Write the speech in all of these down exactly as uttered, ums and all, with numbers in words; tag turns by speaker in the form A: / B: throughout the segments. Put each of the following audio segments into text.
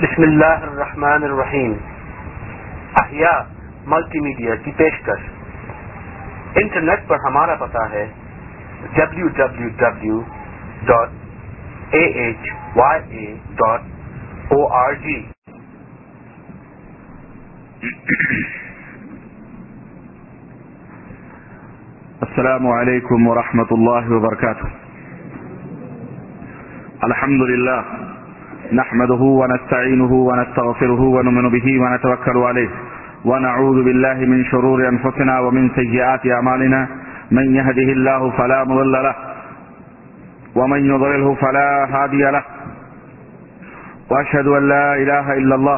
A: بسم اللہ الرحمن الرحیم. احیاء ملٹی میڈیا کی پیشکش. انٹرنیٹ پر ہمارا پتہ ہے W W W dot A H Y A dot O R G.
B: السلام علیکم ورحمۃ اللہ وبرکاتہ. الحمد للہ نحمده ونستعینه ونستغفره ونؤمن به ونتوکل علیه ونعوذ بالله من شرور انفسنا ومن سیئات اعمالنا من يهده الله فلا مضل له ومن يضلله فلا هادي له واشهد ان لا اله الا الله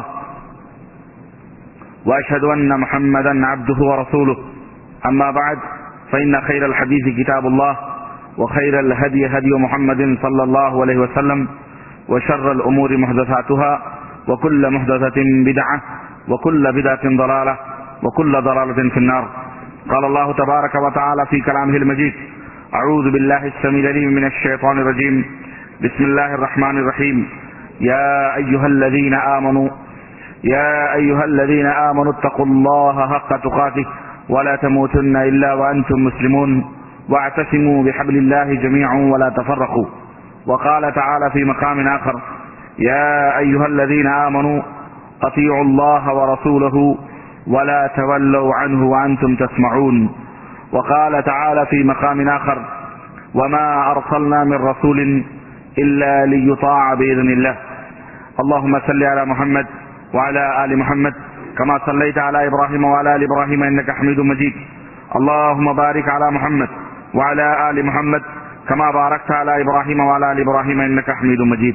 B: واشهد ان محمدا عبده ورسوله. اما بعد فإن خير الحديث كتاب الله وخير الهدي هدي محمد صلى الله عليه وسلم وشر الأمور محدثاتها وكل محدثة بدعة وكل بدعة ضلالة وكل ضلالة في النار. قال الله تبارك وتعالى في كلامه المجيد: أعوذ بالله السميع العليم من الشيطان الرجيم. بسم الله الرحمن الرحيم. يا أيها الذين آمنوا يا أيها الذين آمنوا اتقوا الله حق تقاته ولا تموتن إلا وأنتم مسلمون واعتصموا بحبل الله جميعا ولا تفرقوا. وقال تعالى في مقام آخر: يا أيها الذين آمنوا أطيعوا الله ورسوله ولا تولوا عنه وأنتم تسمعون. وقال تعالى في مقام آخر: وما أرسلنا من رسول إلا ليطاع بإذن الله. اللهم صل على محمد وعلى آل محمد كما صليت على إبراهيم وعلى آل إبراهيم إنك حميد مجيد. اللهم بارك على محمد وعلى آل محمد كما باركت على إبراهيم وعلى آل إبراهيم إنك حميد مجيد.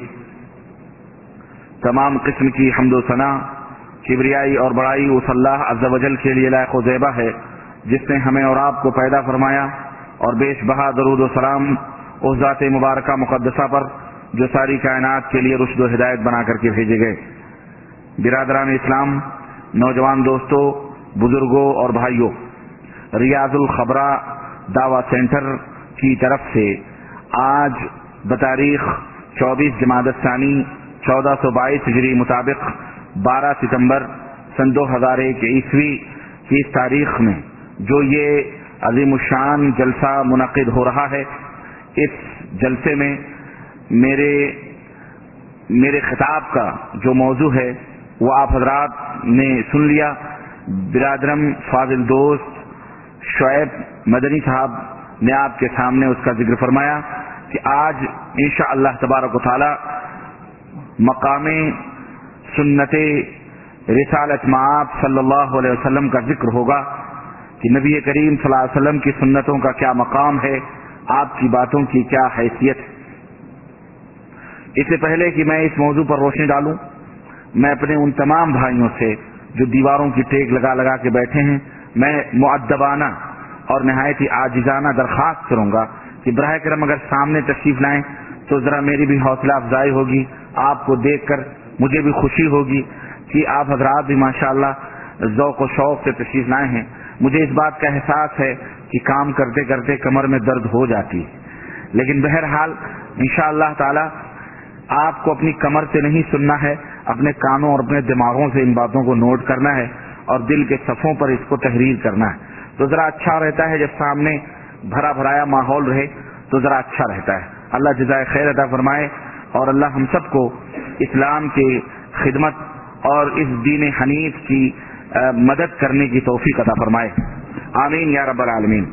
B: تمام قسم کی حمد و ثنا، کبریائی اور بڑائی اس اللہ عز و جل کے لیے لائق و زیبا ہے جس نے ہمیں اور آپ کو پیدا فرمایا اور بیش بہا درود و سلام اس ذات مبارکہ مقدسہ پر جو ساری کائنات کے لیے رشد و ہدایت بنا کر کے بھیجے گئے. برادران اسلام، نوجوان دوستوں، بزرگوں اور بھائیوں، ریاض الخبرہ دعویٰ سینٹر کی طرف سے آج بتاریخ چوبیس جمادی الثانی چودہ سو بائیس ہجری مطابق بارہ ستمبر سن دو ہزار ایک عیسوی کی اس تاریخ میں جو یہ عظیم الشان جلسہ منعقد ہو رہا ہے، اس جلسے میں میرے میرے خطاب کا جو موضوع ہے وہ آپ حضرات نے سن لیا. برادرم فاضل دوست شعیب مدنی صاحب نے آپ کے سامنے اس کا ذکر فرمایا کہ آج انشاء اللہ تبارک و تعالی مقام سنت رسالت مآب صلی اللہ علیہ وسلم کا ذکر ہوگا کہ نبی کریم صلی اللہ علیہ وسلم کی سنتوں کا کیا مقام ہے، آپ کی باتوں کی کیا حیثیت ہے. اس سے پہلے کہ میں اس موضوع پر روشنی ڈالوں، میں اپنے ان تمام بھائیوں سے جو دیواروں کی ٹیک لگا لگا کے بیٹھے ہیں، میں مؤدبانہ اور نہایت ہی عاجزانہ درخواست کروں گا کہ براہ کرم اگر سامنے تشریف لائیں تو ذرا میری بھی حوصلہ افزائی ہوگی، آپ کو دیکھ کر مجھے بھی خوشی ہوگی کہ آپ حضرات بھی ماشاءاللہ ذوق و شوق سے تشریف لائے ہیں. مجھے اس بات کا احساس ہے کہ کام کرتے کرتے کمر میں درد ہو جاتی ہے، لیکن بہرحال انشاءاللہ تعالی آپ کو اپنی کمر سے نہیں سننا ہے، اپنے کانوں اور اپنے دماغوں سے ان باتوں کو نوٹ کرنا ہے اور دل کے صفوں پر اس کو تحریر کرنا ہے. تو ذرا اچھا رہتا ہے جب سامنے بھرا بھرایا ماحول رہے تو ذرا اچھا رہتا ہے. اللہ جزائے خیر عطا فرمائے اور اللہ ہم سب کو اسلام کی خدمت اور اس دین حنیف کی مدد کرنے کی توفیق عطا فرمائے. آمین یا رب العالمین.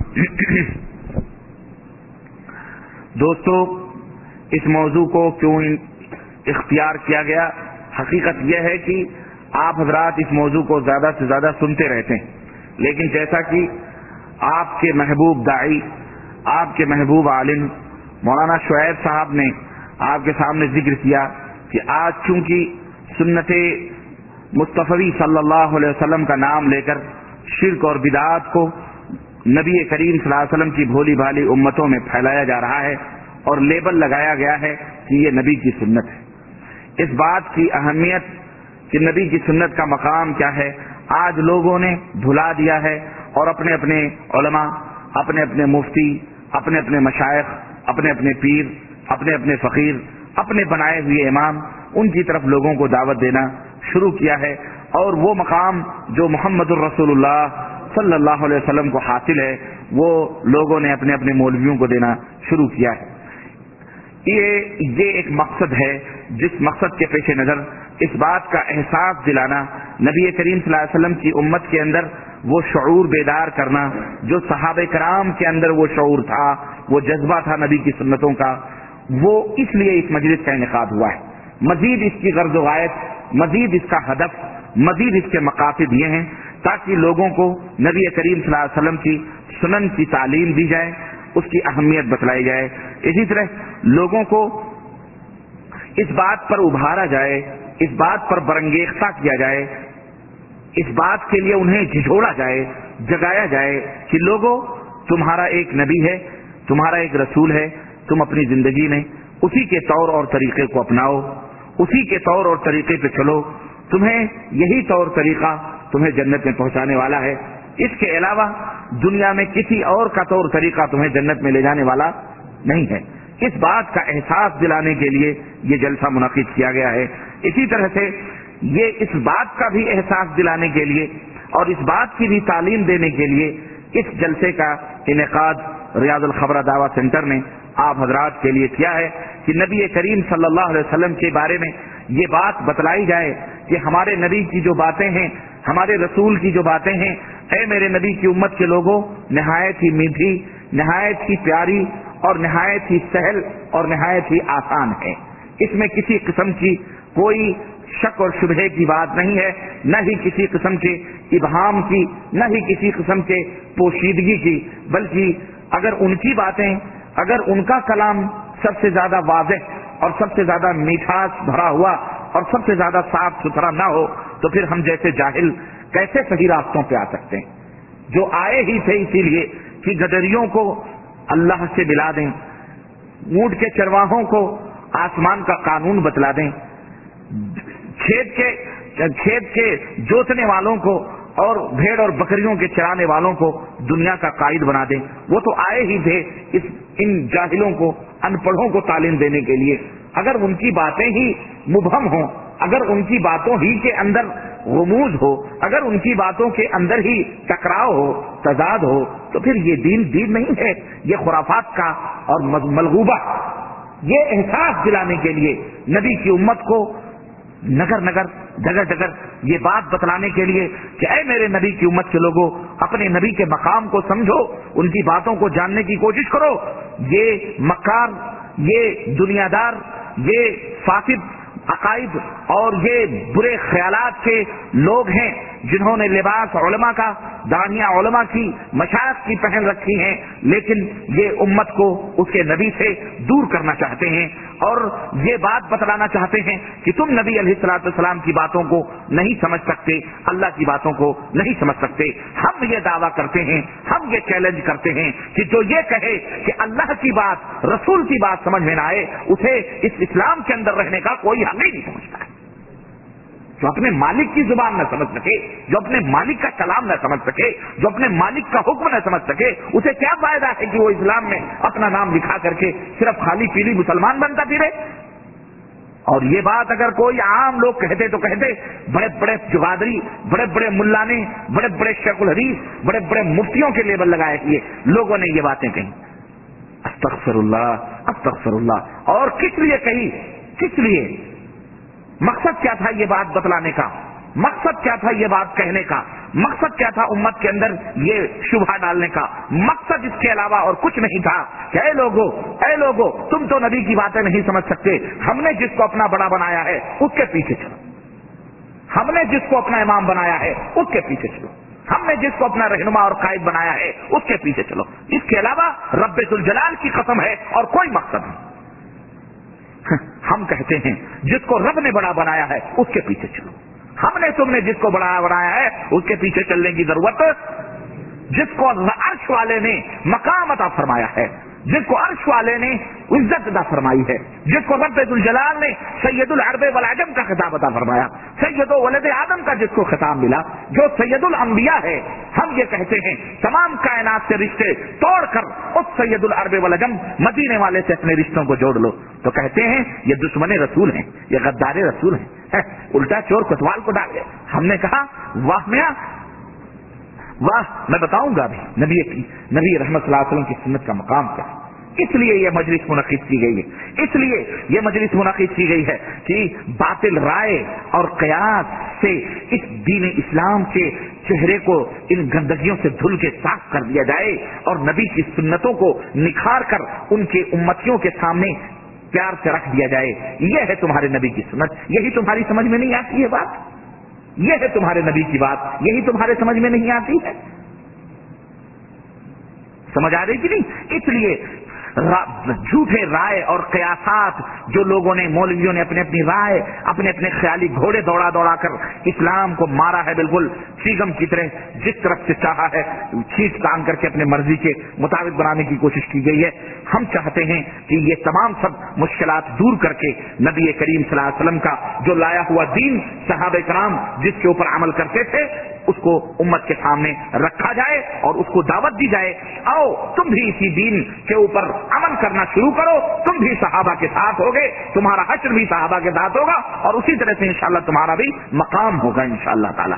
B: دوستو، اس موضوع کو کیوں اختیار کیا گیا؟ حقیقت یہ ہے کہ آپ حضرات اس موضوع کو زیادہ سے زیادہ سنتے رہتے ہیں، لیکن جیسا کہ آپ کے محبوب داعی، آپ کے محبوب عالم مولانا شعیب صاحب نے آپ کے سامنے ذکر کیا کہ آج چونکہ سنت مصطفی صلی اللہ علیہ وسلم کا نام لے کر شرک اور بدعات کو نبی کریم صلی اللہ علیہ وسلم کی بھولی بھالی امتوں میں پھیلایا جا رہا ہے اور لیبل لگایا گیا ہے کہ یہ نبی کی سنت ہے. اس بات کی اہمیت کہ نبی کی سنت کا مقام کیا ہے آج لوگوں نے بھلا دیا ہے اور اپنے اپنے علماء، اپنے اپنے مفتی، اپنے اپنے مشائخ، اپنے اپنے پیر، اپنے اپنے فقیر، اپنے بنائے ہوئے امام ان کی طرف لوگوں کو دعوت دینا شروع کیا ہے، اور وہ مقام جو محمد الرسول اللہ صلی اللہ علیہ وسلم کو حاصل ہے وہ لوگوں نے اپنے اپنے مولویوں کو دینا شروع کیا ہے۔ یہ یہ ایک مقصد ہے جس مقصد کے پیش نظر اس بات کا احساس دلانا، نبی کریم صلی اللہ علیہ وسلم کی امت کے اندر وہ شعور بیدار کرنا جو صحابہ کرام کے اندر وہ شعور تھا، وہ جذبہ تھا نبی کی سنتوں کا، وہ اس لیے اس مجلس کا انعقاد ہوا ہے۔ مزید اس کی غرض و غایت، مزید اس کا ہدف، مزید اس کے مقاصد یہ ہیں تاکہ لوگوں کو نبی کریم صلی اللہ علیہ وسلم کی سنن کی تعلیم دی جائے، اس کی اہمیت بتلائی جائے، اسی طرح لوگوں کو اس بات پر ابھارا جائے، اس بات پر برانگیختہ کیا جائے، اس بات کے لیے انہیں جھجھوڑا جائے، جگایا جائے کہ لوگوں تمہارا ایک نبی ہے، تمہارا ایک رسول ہے، تم اپنی زندگی میں اسی کے طور اور طریقے کو اپناؤ، اسی کے طور اور طریقے پہ چلو، تمہیں یہی طور طریقہ تمہیں جنت میں پہنچانے والا ہے، اس کے علاوہ دنیا میں کسی اور کا طور طریقہ تمہیں جنت میں لے جانے والا نہیں ہے۔ اس بات کا احساس دلانے کے لیے یہ جلسہ منعقد کیا گیا ہے۔ اسی طرح سے یہ اس بات کا بھی احساس دلانے کے لیے اور اس بات کی بھی تعلیم دینے کے لیے اس جلسے کا انعقاد ریاض الخبر دعویٰ سینٹر نے آپ حضرات کے لیے کیا ہے کہ نبی کریم صلی اللہ علیہ وسلم کے بارے میں یہ بات بتلائی جائے کہ ہمارے نبی کی جو باتیں ہیں، ہمارے رسول کی جو باتیں ہیں، اے میرے نبی کی امت کے لوگوں، نہایت ہی میٹھی، نہایت ہی پیاری اور نہایت ہی سہل اور نہایت ہی آسان ہے۔ اس میں کسی قسم کی کوئی شک اور شبہے کی بات نہیں ہے، نہ ہی کسی قسم کے ابہام کی، نہ ہی کسی قسم کے پوشیدگی کی، بلکہ اگر ان کی باتیں، اگر ان کا کلام سب سے زیادہ واضح اور سب سے زیادہ میٹھاس بھرا ہوا اور سب سے زیادہ صاف ستھرا نہ ہو تو پھر ہم جیسے جاہل کیسے صحیح راستوں پہ آ سکتے ہیں؟ جو آئے ہی تھے اسی لیے کہ گدریوں کو اللہ سے ملا دیں، اونٹ کے چرواہوں کو آسمان کا قانون بتلا دیں، کھیت کے کھیت کے جوتنے والوں کو اور بھیڑ اور بکریوں کے چرانے والوں کو دنیا کا قائد بنا دیں۔ وہ تو آئے ہی تھے اس ان جاہلوں کو، ان پڑھوں کو تعلیم دینے کے لیے۔ اگر ان کی باتیں ہی مبہم ہوں، اگر ان کی باتوں ہی کے اندر غموض ہو، اگر ان کی باتوں کے اندر ہی ٹکراؤ ہو، تضاد ہو، تو پھر یہ دین دین نہیں ہے، یہ خرافات کا اور ملغوبہ۔ یہ احساس دلانے کے لیے نبی کی امت کو نگر نگر جگہ جگہ یہ بات بتلانے کے لیے کہ اے میرے نبی کی امت کے لوگوں، اپنے نبی کے مقام کو سمجھو، ان کی باتوں کو جاننے کی کوشش کرو۔ یہ مکار، یہ دنیا دار، یہ فاسد عقائد اور یہ برے خیالات کے لوگ ہیں جنہوں نے لباس علماء کا، داڑیاں علماء کی، مشائخ کی پہن رکھی ہیں، لیکن یہ امت کو اس کے نبی سے دور کرنا چاہتے ہیں اور یہ بات بتلانا چاہتے ہیں کہ تم نبی علیہ الصلوۃ والسلام کی باتوں کو نہیں سمجھ سکتے، اللہ کی باتوں کو نہیں سمجھ سکتے۔ ہم یہ دعویٰ کرتے ہیں، ہم یہ چیلنج کرتے ہیں کہ جو یہ کہے کہ اللہ کی بات، رسول کی بات سمجھ میں نہ آئے، اسے اس اسلام کے اندر رہنے کا کوئی حق نہیں سمجھتا ہے۔ جو اپنے مالک کی زبان نہ سمجھ سکے، جو اپنے مالک کا کلام نہ سمجھ سکے، جو اپنے مالک کا حکم نہ سمجھ سکے، اسے کیا فائدہ ہے کہ وہ اسلام میں اپنا نام لکھا کر کے صرف خالی پیلی مسلمان بنتا پھرے؟ اور یہ بات اگر کوئی عام لوگ کہتے تو کہتے، بڑے بڑے جگادری، بڑے بڑے ملانے، بڑے بڑے شیخ الحدیث، بڑے بڑے مفتیوں کے لیبل لگائے ہوئے لوگوں نے یہ باتیں کہیں۔ استغفر اللہ، استغفر اللہ۔ اور کس لیے کہی؟ کس لیے؟ مقصد کیا تھا یہ بات بتلانے کا؟ مقصد کیا تھا یہ بات کہنے کا؟ مقصد کیا تھا امت کے اندر یہ شبہ ڈالنے کا؟ مقصد اس کے علاوہ اور کچھ نہیں تھا کہ اے لوگو، اے لوگو، تم تو نبی کی باتیں نہیں سمجھ سکتے، ہم نے جس کو اپنا بڑا بنایا ہے اس کے پیچھے چلو، ہم نے جس کو اپنا امام بنایا ہے اس کے پیچھے چلو، ہم نے جس کو اپنا رہنما اور قائد بنایا ہے اس کے پیچھے چلو۔ اس کے علاوہ رب ذوالجلال کی قسم ہے اور کوئی مقصد نہیں۔ ہم کہتے ہیں جس کو رب نے بڑا بنایا ہے اس کے پیچھے چلو، ہم نے تم نے جس کو بڑا بنایا ہے اس کے پیچھے چلنے کی ضرورت، جس کو عرش والے نے مقام عطا فرمایا ہے، جس کو عرش والے نے عزت عطا فرمائی ہے، جس کو رب ذوالجلال نے سید العرب والعجم کا خطاب عطا فرمایا، سید ولد آدم کا جس کو خطاب ملا، جو سید الانبیاء ہے، ہم یہ کہتے ہیں تمام کائنات سے رشتے توڑ کر اس سید العرب والعجم مدینے والے سے اپنے رشتوں کو جوڑ لو، تو کہتے ہیں یہ دشمن رسول ہیں، یہ غدار رسول ہیں، الٹا چور کوتوال کو ڈالے۔ ہم نے کہا واہ میاں واہ، میں بتاؤں گا بھی نبی نبی رحمت صلی اللہ علیہ وسلم کی سنت کا مقام کیا ہے۔ اس لیے یہ مجلس منعقد کی گئی ہے، اس لیے یہ مجلس منعقد کی گئی ہے کہ باطل رائے اور قیاس سے اس دین اسلام کے چہرے کو ان گندگیوں سے دھل کے صاف کر دیا جائے اور نبی کی سنتوں کو نکھار کر ان کے امتیوں کے سامنے پیار سے رکھ دیا جائے۔ یہ ہے تمہارے نبی کی سنت، یہی تمہاری سمجھ میں نہیں آتی ہے بات، یہ ہے تمہارے نبی کی بات، یہی تمہارے سمجھ میں نہیں آتی ہے۔ سمجھ آ رہی کہ نہیں؟ اس لیے جھوٹے رائے اور قیاسات جو لوگوں نے، مولویوں نے اپنے اپنی رائے، اپنے اپنے خیالی گھوڑے دوڑا دوڑا کر اسلام کو مارا ہے، بالکل چیگم کی طرح جس طرف سے چاہا ہے کھینچ تان کر کے اپنے مرضی کے مطابق بنانے کی کوشش کی گئی ہے۔ ہم چاہتے ہیں کہ یہ تمام سب مشکلات دور کر کے نبی کریم صلی اللہ علیہ وسلم کا جو لایا ہوا دین، صحابہ کرام جس کے اوپر عمل کرتے تھے، اس کو امت کے سامنے رکھا جائے اور اس کو دعوت دی جائے، آؤ تم بھی اسی دین کے اوپر عمل کرنا شروع کرو، تم بھی صحابہ کے ساتھ ہوگے، تمہارا حشر بھی صحابہ کے ساتھ ہوگا اور اسی طرح سے انشاءاللہ تمہارا بھی مقام ہوگا انشاءاللہ تعالی۔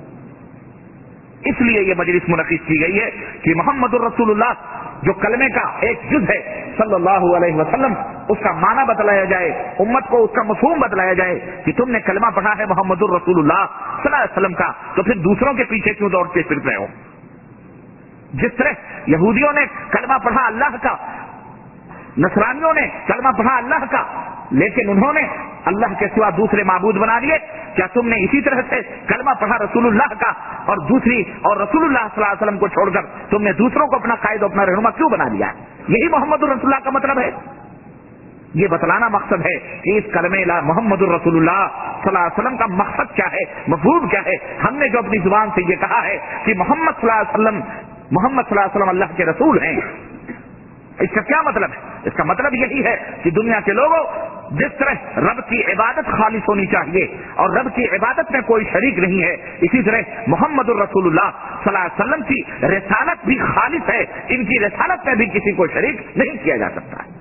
B: اس لیے یہ مجلس منعقد کی گئی ہے کہ محمد الرسول اللہ جو کلمے کا ایک جز ہے صلی اللہ علیہ وسلم، اس کا معنی بتلایا جائے، امت کو اس کا مفہوم بتلایا جائے کہ تم نے کلمہ پڑھا ہے محمد الرسول اللہ صلی اللہ علیہ وسلم کا، تو پھر دوسروں کے پیچھے کیوں دوڑتے پھرتے ہو؟ جس طرح یہودیوں نے کلمہ پڑھا اللہ کا، نصرانیوں نے کلمہ پڑھا اللہ کا، لیکن انہوں نے اللہ کے سوا دوسرے معبود بنا لیے، کیا تم نے اسی طرح سے کلمہ پڑھا رسول اللہ کا اور دوسری اور رسول اللہ صلی اللہ علیہ وسلم کو چھوڑ کر تم نے دوسروں کو اپنا قائد اپنا رہنما کیوں بنا لیا؟ یہی محمد الرسول اللہ کا مطلب ہے۔ یہ بتلانا مقصد ہے کہ اس کلمہ لا محمد الرسول اللہ صلی اللہ علیہ وسلم کا مقصد کیا ہے، مفہوم کیا ہے۔ ہم نے جو اپنی زبان سے یہ کہا ہے کہ محمد صلی اللہ علیہ وسلم محمد صلی اللہ علیہ وسلم اللہ کے رسول ہیں، اس کا کیا مطلب ہے؟ اس کا مطلب یہی ہے کہ دنیا کے لوگوں، جس طرح رب کی عبادت خالص ہونی چاہیے اور رب کی عبادت میں کوئی شریک نہیں ہے، اسی طرح محمد الرسول اللہ صلی اللہ علیہ وسلم کی رسالت بھی خالص ہے، ان کی رسالت میں بھی کسی کو شریک نہیں کیا جا سکتا ہے۔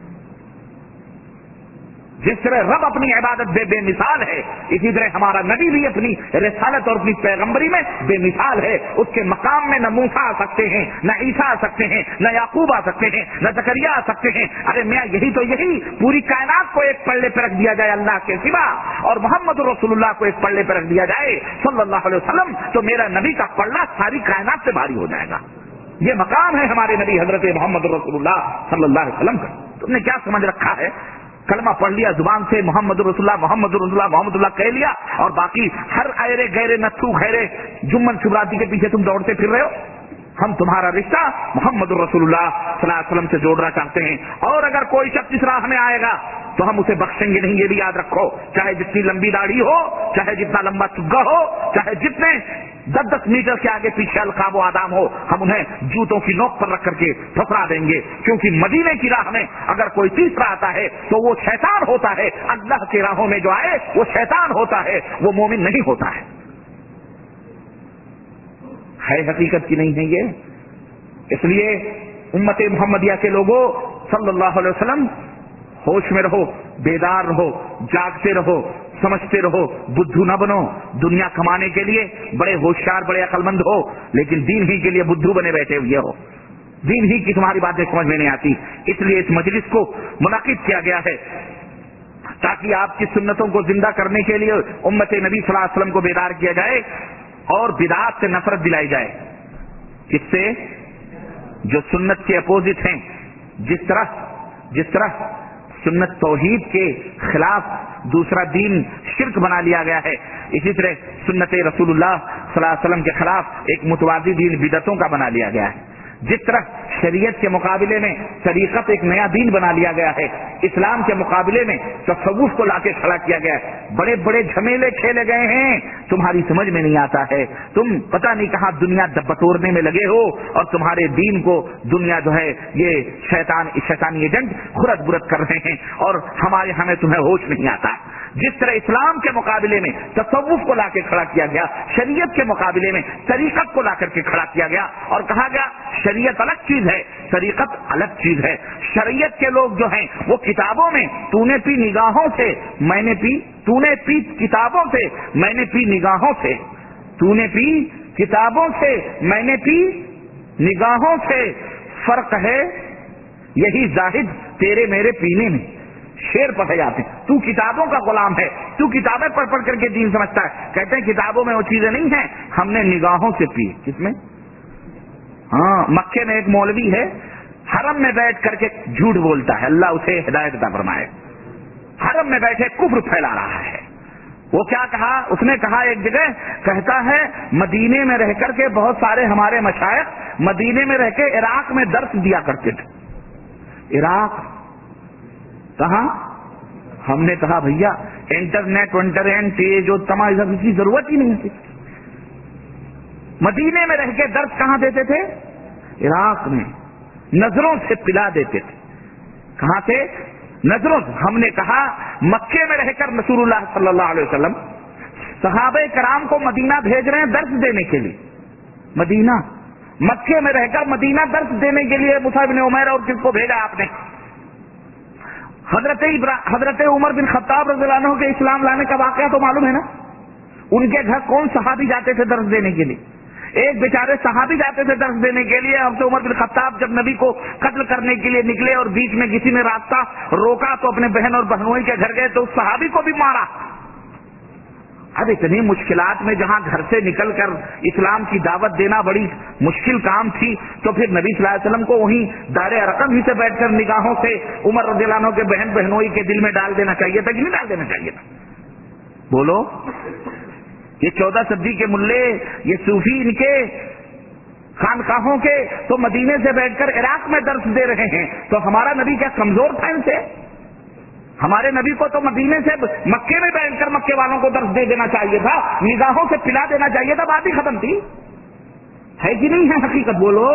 B: جس طرح رب اپنی عبادت بے بے مثال ہے، اسی طرح ہمارا نبی بھی اپنی رسالت اور اپنی پیغمبری میں بے مثال ہے۔ اس کے مقام میں نہ موسیٰ آ سکتے ہیں، نہ عیسیٰ آ سکتے ہیں، نہ یعقوب آ سکتے ہیں، نہ زکریا آ سکتے ہیں۔ ارے میاں یہی تو یہی پوری کائنات کو ایک پلڑے پہ رکھ دیا جائے اللہ کے سوا اور محمد رسول اللہ کو ایک پلڑے پہ رکھ دیا جائے صلی اللہ علیہ وسلم، تو میرا نبی کا پلڑا ساری کائنات سے بھاری ہو جائے گا۔ یہ مقام ہے ہمارے نبی حضرت محمد رسول اللہ صلی اللہ علیہ وسلم کا۔ تم نے کیا سمجھ رکھا ہے؟ کلمہ پڑھ لیا زبان سے محمد رسول اللہ محمد رسول اللہ محمد اللہ کہہ لیا اور باقی ہر ایرے گہرے نتھو خیرے جمن شبراتی کے پیچھے تم دوڑتے پھر رہے ہو؟ ہم تمہارا رشتہ محمد رسول اللہ صلی اللہ علیہ وسلم سے جوڑنا چاہتے ہیں، اور اگر کوئی شخص اس راہ میں آئے گا تو ہم اسے بخشیں گے نہیں، یہ بھی یاد رکھو، چاہے جتنی لمبی داڑھی ہو، چاہے جتنا لمبا چگا ہو، چاہے جتنے دس دس میٹر کے آگے پیچھے القاب و آدام ہو، ہم انہیں جوتوں کی نوک پر رکھ کر کے پھسرا دیں گے، کیونکہ مدینے کی راہ میں اگر کوئی تیسرا آتا ہے تو وہ شیطان ہوتا ہے، اللہ کی راہوں میں جو آئے وہ شیطان ہوتا ہے، وہ مومن نہیں ہوتا ہے۔ ہے حقیقت کی نہیں ہے یہ؟ اس لیے امت محمدیہ کے لوگوں صلی اللہ علیہ وسلم، ہوش میں رہو، بیدار رہو، جاگتے رہو، سمجھتے رہو، بدھو نہ بنو۔ دنیا کمانے کے لیے بڑے ہوشیار بڑے عقل مند ہو، لیکن دین ہی کے لیے بدھو بنے بیٹھے ہوئے ہو، دین ہی کی تمہاری باتیں سمجھ میں نہیں آتی۔ اس لیے اس مجلس کو منعقد کیا گیا ہے تاکہ آپ کی سنتوں کو زندہ کرنے کے لیے امت نبی صلی اللہ علیہ وسلم کو بیدار کیا جائے اور بدعات سے نفرت دلائی جائے۔ کس سے؟ جو سنت کے اپوزٹ ہیں۔ جس طرح جس طرح سنت توحید کے خلاف دوسرا دین شرک بنا لیا گیا ہے، اسی طرح سنت رسول اللہ صلی اللہ علیہ وسلم کے خلاف ایک متوازی دین بدعتوں کا بنا لیا گیا ہے۔ جس طرح شریعت کے مقابلے میں طریقت ایک نیا دین بنا لیا گیا ہے، اسلام کے مقابلے میں تصوف کو لا کے کھڑا کیا گیا ہے، بڑے بڑے جھمیلے کھیلے گئے ہیں تمہاری سمجھ میں نہیں آتا ہے، تم پتہ نہیں کہاں دنیا بٹورنے میں لگے ہو، اور تمہارے دین کو دنیا جو ہے یہ شیطان شیطانی ایجنٹ خرد برد کر رہے ہیں، اور ہمارے ہمیں تمہیں ہوش نہیں آتا۔ جس طرح اسلام کے مقابلے میں تصوف کو لا کے کھڑا کیا گیا، شریعت کے مقابلے میں طریقت کو لا کر کے کھڑا کیا گیا، اور کہا گیا شریعت الگ چیز ہے، طریقت الگ چیز ہے۔ شریعت کے لوگ جو ہیں وہ کتابوں میں تو نے پی نگاہوں سے، میں نے پی تو نے پی کتابوں سے، میں نے پی نگاہوں سے، تو نے پی کتابوں سے، میں نے پی نگاہوں سے، فرق ہے یہی زاہد تیرے میرے پینے میں۔ شیر پڑھے جاتے ہیں، تو کتابوں کا غلام ہے، تو کتابیں پڑھ پڑھ کر کے دین سمجھتا ہے۔ کہتے ہیں کتابوں میں وہ چیزیں نہیں ہیں، ہم نے نگاہوں سے پی۔ کس میں؟ ہاں، مکے میں ایک مولوی ہے، حرم میں بیٹھ کر کے جھوٹ بولتا ہے، اللہ اسے ہدایت عطا فرمائے۔ حرم میں بیٹھے کفر پھیلا رہا ہے۔ وہ کیا کہا؟ اس نے کہا ایک جگہ، کہتا ہے مدینے میں رہ کر کے بہت سارے ہمارے مشائخ مدینے میں رہ کے عراق میں درس دیا کرتے تھے۔ عراق کہاں؟ ہم نے کہا بھیا انٹرنیٹ ونٹرنیٹ یہ جو تمام اس کی ضرورت ہی نہیں تھی۔ مدینے میں رہ کے درس کہاں دیتے تھے؟ عراق میں۔ نظروں سے پلا دیتے تھے۔ کہاں سے؟ نظروں سے۔ ہم نے کہا مکے میں رہ کر رسول اللہ صلی اللہ علیہ وسلم صحابہ کرام کو مدینہ بھیج رہے ہیں درس دینے کے لیے۔ مدینہ، مکے میں رہ کر مدینہ درس دینے کے لیے مصعب بن عمیر اور کس کو بھیجا آپ نے؟ حضرت حضرت عمر بن خطاب رضی اللہ عنہ کے اسلام لانے کا واقعہ تو معلوم ہے نا۔ ان کے گھر کون صحابی جاتے تھے درس دینے کے لیے؟ ایک بیچارے صحابی جاتے تھے درس دینے کے لیے۔ حضرت عمر بن خطاب جب نبی کو قتل کرنے کے لیے نکلے اور بیچ میں کسی نے راستہ روکا تو اپنے بہن اور بہنوئی کے گھر گئے تو اس صحابی کو بھی مارا۔ اب اتنی مشکلات میں جہاں گھر سے نکل کر اسلام کی دعوت دینا بڑی مشکل کام تھی، تو پھر نبی صلی اللہ علیہ وسلم کو وہیں دار ارقم ہی سے بیٹھ کر نگاہوں سے عمر رضی اللہ عنہ کے بہن بہنوئی کے دل میں ڈال دینا چاہیے تھا کہ نہیں ڈال دینا چاہیے تھا؟ بولو۔ یہ چودہ صدی کے ملے، یہ صوفی ان کے خانقاہوں کے تو مدینے سے بیٹھ کر عراق میں درس دے رہے ہیں، تو ہمارا نبی کیا کمزور تھا ان سے؟ ہمارے نبی کو تو مدینے سے مکے میں بیٹھ کر مکے والوں کو درس دے دینا چاہیے تھا، نگاہوں سے پلا دینا چاہیے تھا، بات ہی ختم تھی۔ ہے کہ نہیں ہے؟ حقیقت بولو۔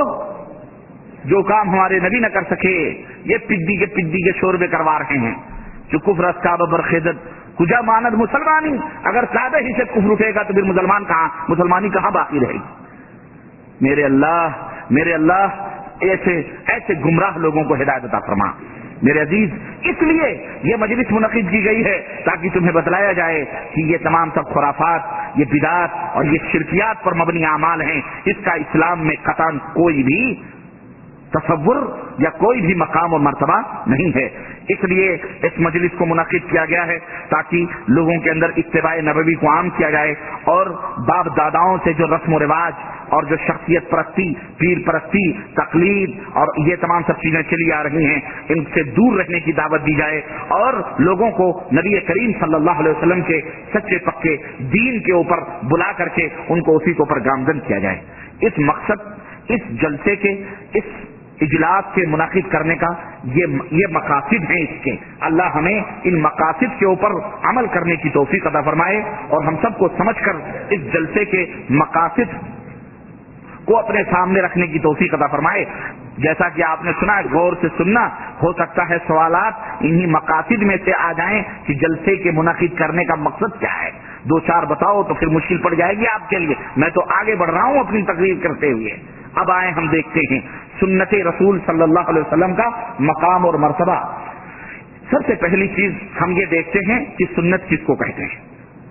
B: جو کام ہمارے نبی نہ کر سکے یہ پدی کے پدی کے شوربے کروا رہے ہیں۔ جو کفر از کعبہ برخیزت کجا ماند مسلمانی، اگر کعبہ ہی سے کفر اٹھے گا تو پھر مسلمان کہاں، مسلمانی کہاں باقی رہے گی؟ میرے اللہ میرے اللہ ایسے ایسے گمراہ لوگوں کو ہدایت عطا فرما۔ میرے عزیز، اس لیے یہ مجلس منعقد کی گئی ہے تاکہ تمہیں بتلایا جائے کہ یہ تمام سب خرافات، یہ بدعات اور یہ شرکیات پر مبنی اعمال ہیں، اس کا اسلام میں قطعاً کوئی بھی تصور یا کوئی بھی مقام اور مرتبہ نہیں ہے۔ اس لیے اس مجلس کو منعقد کیا گیا ہے تاکہ لوگوں کے اندر اتباع نبوی کو عام کیا جائے، اور باپ داداؤں سے جو رسم و رواج اور جو شخصیت پرستی، پیر پرستی، تقلید اور یہ تمام سب چیزیں چلی آ رہی ہیں، ان سے دور رہنے کی دعوت دی جائے، اور لوگوں کو نبی کریم صلی اللہ علیہ وسلم کے سچے پکے دین کے اوپر بلا کر کے ان کو اسی کے اوپر گامزن کیا جائے۔ اس مقصد، اس جلسے کے، اس اجلاس کے منعقد کرنے کا یہ یہ مقاصد ہیں اس کے۔ اللہ ہمیں ان مقاصد کے اوپر عمل کرنے کی توفیق عطا فرمائے، اور ہم سب کو سمجھ کر اس جلسے کے مقاصد کو اپنے سامنے رکھنے کی توفیق عطا فرمائے۔ جیسا کہ آپ نے سنا ہے، غور سے سننا، ہو سکتا ہے سوالات انہی مقاصد میں سے آ جائیں کہ جلسے کے منعقد کرنے کا مقصد کیا ہے۔ دو چار بتاؤ تو پھر مشکل پڑ جائے گی آپ کے لیے۔ میں تو آگے بڑھ رہا ہوں اپنی تقریر کرتے ہوئے۔ اب آئے ہم دیکھتے ہیں سنت رسول صلی اللہ علیہ وسلم کا مقام اور مرتبہ۔ سب سے پہلی چیز ہم یہ دیکھتے ہیں کہ سنت کس کو کہتے ہیں۔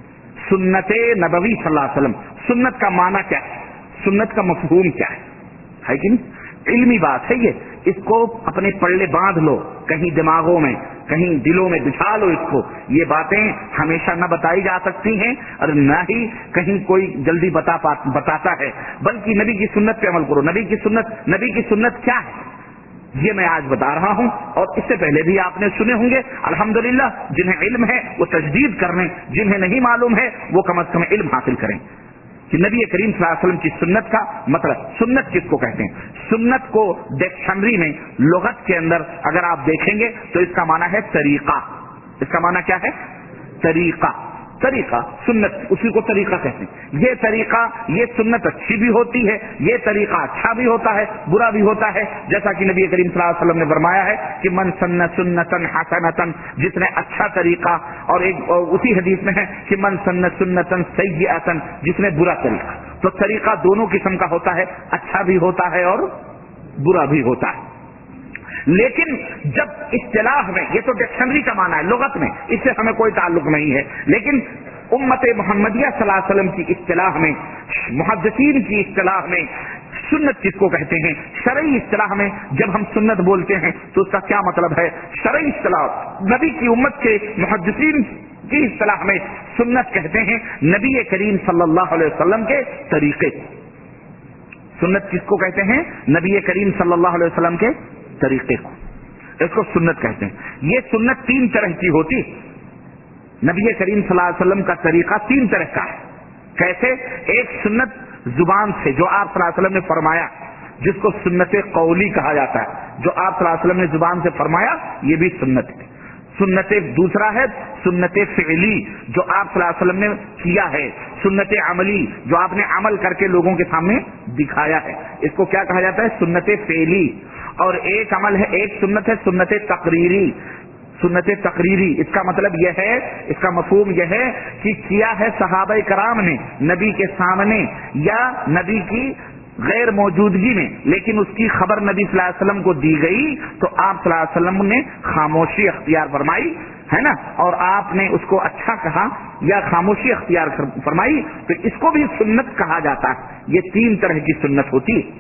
B: سنت نبوی صلی اللہ علیہ وسلم، سنت کا معنی کیا ہے، سنت کا مفہوم کیا ہے، ہے کہ نہیں؟ علمی بات ہے یہ، اس کو اپنے پلے باندھ لو، کہیں دماغوں میں، کہیں دلوں میں بچھا لو اس کو۔ یہ باتیں ہمیشہ نہ بتائی جا سکتی ہیں اور نہ ہی کہیں کوئی جلدی بتا بتاتا ہے، بلکہ نبی کی سنت پہ عمل کرو۔ نبی کی سنت نبی کی سنت کیا ہے یہ میں آج بتا رہا ہوں، اور اس سے پہلے بھی آپ نے سنے ہوں گے۔ الحمدللہ جنہیں علم ہے وہ تجدید کریں، جنہیں نہیں معلوم ہے وہ کم از کم علم حاصل کریں کہ نبی کریم صلی اللہ علیہ وسلم کی سنت کا مطلب، سنت کس کو کہتے ہیں۔ سنت کو ڈکشنری میں لغت کے اندر اگر آپ دیکھیں گے تو اس کا معنی ہے طریقہ۔ اس کا معنی کیا ہے؟ طریقہ۔ طریقہ سنت، اسی کو طریقہ کہتے ہیں. یہ طریقہ، یہ سنت اچھی بھی ہوتی ہے، یہ طریقہ اچھا بھی ہوتا ہے، برا بھی ہوتا ہے. جیسا کہ نبی کریم صلی اللہ علیہ وسلم نے فرمایا ہے کہ من سن سنتن حسنتن، جس نے اچھا طریقہ، اور ایک اور اسی حدیث میں ہے کہ من سن سنتن سیئۃن، جس نے برا طریقہ. تو طریقہ دونوں قسم کا ہوتا ہے، اچھا بھی ہوتا ہے اور برا بھی ہوتا ہے. لیکن جب اصطلاح میں، یہ تو ڈکشنری کا معنی ہے، لغت میں اس سے ہمیں کوئی تعلق نہیں ہے، لیکن امت محمدیہ صلی اللہ علیہ وسلم کی اصطلاح میں، محدثین کی اصطلاح میں سنت کس کو کہتے ہیں؟ شرعی اصطلاح میں جب ہم سنت بولتے ہیں تو اس کا کیا مطلب ہے؟ شرعی اصطلاح نبی کی امت کے محدثین کی اصطلاح میں سنت کہتے ہیں نبی کریم صلی اللہ علیہ وسلم کے طریقے. سنت کس کو کہتے ہیں؟ نبی کریم صلی اللہ علیہ وسلم کے طریقے کو، اس کو سنت کہتے ہیں. یہ سنت تین طرح کی ہوتی ہے. نبی کریم صلی اللہ علیہ وسلم کا طریقہ تین طرح کا ہے. کیسے؟ ایک سنت زبان سے، جو آپ صلی اللہ علیہ وسلم نے فرمایا، جس کو سنت قولی کہا جاتا ہے، جو آپ صلی اللہ علیہ وسلم نے زبان سے فرمایا، یہ بھی سنت ہے. سنت دوسرا ہے سنت فعلی، جو آپ صلی اللہ علیہ وسلم نے کیا ہے. سنت عملی، جو آپ نے عمل کر کے لوگوں کے سامنے دکھایا ہے، اس کو کیا کہا جاتا ہے؟ سنت فعلی. اور ایک عمل ہے، ایک سنت ہے سنت تقریری. سنت تقریری اس کا مطلب یہ ہے، اس کا مفہوم یہ ہے کہ کیا ہے صحابہ کرام نے نبی کے سامنے یا نبی کی غیر موجودگی میں، لیکن اس کی خبر نبی صلی اللہ علیہ وسلم کو دی گئی تو آپ صلی اللہ علیہ وسلم نے خاموشی اختیار فرمائی ہے نا، اور آپ نے اس کو اچھا کہا یا خاموشی اختیار فرمائی، تو اس کو بھی سنت کہا جاتا ہے. یہ تین طرح کی سنت ہوتی ہے،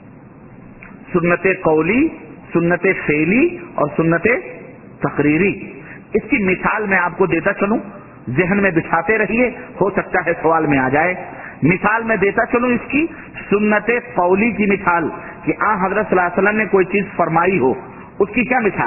B: سنت قولی، سنت فعلی اور سنت تقریری. اس کی مثال میں آپ کو دیتا چلوں، ذہن میں بچھاتے رہیے، ہو سکتا ہے سوال میں آ جائے. مثال میں دیتا چلوں اس کی. سنت قولی کی مثال کہ آن حضرت صلی اللہ علیہ وسلم نے کوئی چیز فرمائی ہو، اس کی کیا مثال؟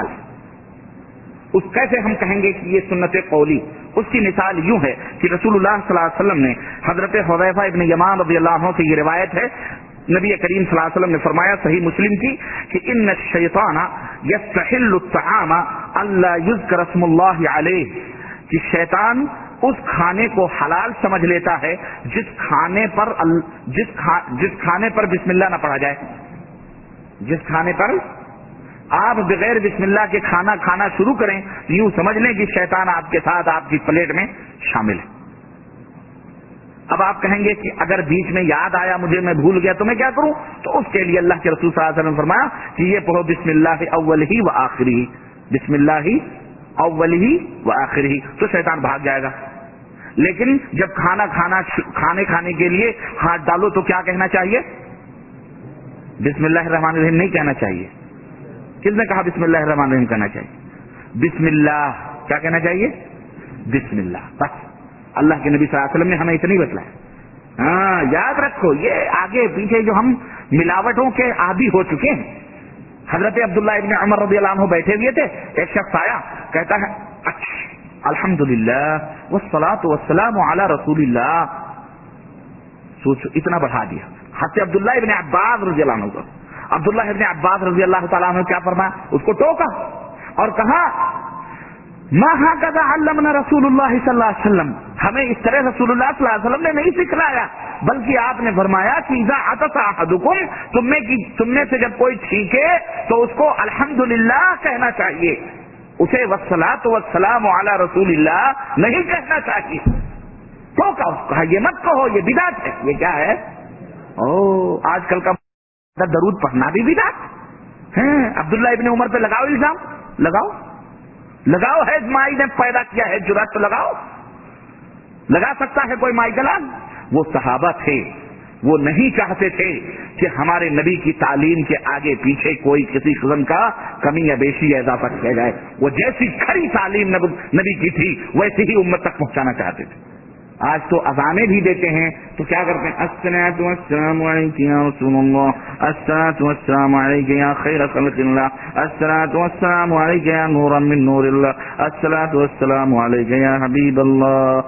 B: اس کیسے ہم کہیں گے کہ یہ سنت قولی؟ اس کی مثال یوں ہے کہ رسول اللہ صلی اللہ علیہ وسلم نے، حضرت حذیفہ ابن یمان رضی اللہ عنہ سے یہ روایت ہے، نبی کریم صلی اللہ علیہ وسلم نے فرمایا صحیح مسلم کی کہ ان الشیطان یستحل الطعام الا یذکر اسم اللہ علیہ، کہ شیطان اس کھانے کو حلال سمجھ لیتا ہے جس کھانے پر جس کھا جس کھانے پر بسم اللہ نہ پڑھا جائے. جس کھانے پر آپ بغیر بسم اللہ کے کھانا کھانا شروع کریں، یوں سمجھ لیں کہ شیطان آپ کے ساتھ آپ کی پلیٹ میں شامل ہے. اب آپ کہیں گے کہ اگر بیچ میں یاد آیا مجھے، میں بھول گیا، تو میں کیا کروں؟ تو اس کے لیے اللہ کے رسول صلی اللہ علیہ وسلم نے فرمایا کہ یہ پڑھو بسم اللہ اول ہی و آخر ہی، بسم اللہ اول ہی و آخر ہی، تو شیطان بھاگ جائے گا. لیکن جب کھانا کھانا کھانے کھانے کے لیے ہاتھ ڈالو تو کیا کہنا چاہیے؟ بسم اللہ الرحمن الرحیم نہیں کہنا چاہیے. کس نے کہا بسم اللہ الرحمن الرحیم کہنا چاہیے؟ بسم اللہ کیا کہنا چاہیے؟ بسم اللہ. بس اللہ کے نبی صلی اللہ علیہ وسلم نے ہمیں اتنی بتلایا. ہاں یاد رکھو، یہ آگے پیچھے جو ہم ملاوٹوں کے عادی ہو چکے ہیں. حضرت عبداللہ ابن عمر رضی اللہ عنہ بیٹھے ہوئے تھے، ایک شخص آیا، کہتا ہے اچھا الحمدللہ والصلاۃ والسلام علی رسول اللہ. سوچو اتنا بڑھا دیا. حضرت عبداللہ ابن عباس رضی اللہ عنہ کو، عبداللہ ابن عباس رضی اللہ تعالیٰ عنہ کیا فرمایا؟ اس کو ٹوکا اور کہا ما هكذا علمنا رسول اللہ صلی اللہ علیہ وسلم، ہمیں اس طرح رسول اللہ صلی اللہ علیہ وسلم نے نہیں سکھلایا، بلکہ آپ نے فرمایا کہ اذا عطس احدکم، تم میں کی تم میں سے جب کوئی چھینکے تو اس کو الحمدللہ کہنا چاہیے، اسے والصلاۃ والسلام علی رسول اللہ نہیں کہنا چاہیے. تو کہا یہ مت کہو، یہ بدعت ہے. یہ کیا ہے؟ او آج کل کا درود پڑھنا بھی بدعت ہے. عبداللہ ابن عمر پہ لگاؤ الزام، لگاؤ لگاؤ ہے مائی نے پیدا کیا ہے جرات، تو لگاؤ. لگا سکتا ہے کوئی مائی گلان؟ وہ صحابہ تھے، وہ نہیں چاہتے تھے کہ ہمارے نبی کی تعلیم کے آگے پیچھے کوئی کسی قسم کا کمی یا بیشی یا اضافہ کیا جائے. وہ جیسی کھری تعلیم نبی کی تھی ویسی ہی امت تک پہنچانا چاہتے تھے. آج تو اذانیں بھی دیتے ہیں تو کیا کرتے ہیں؟ الصلاۃ والسلام علیک یا رسول اللہ، الصلاۃ والسلام علیک یا خیر خلق اللہ، الصلاۃ والسلام علیک یا نورا من نور اللہ، الصلاۃ والسلام علیک یا حبیب اللہ.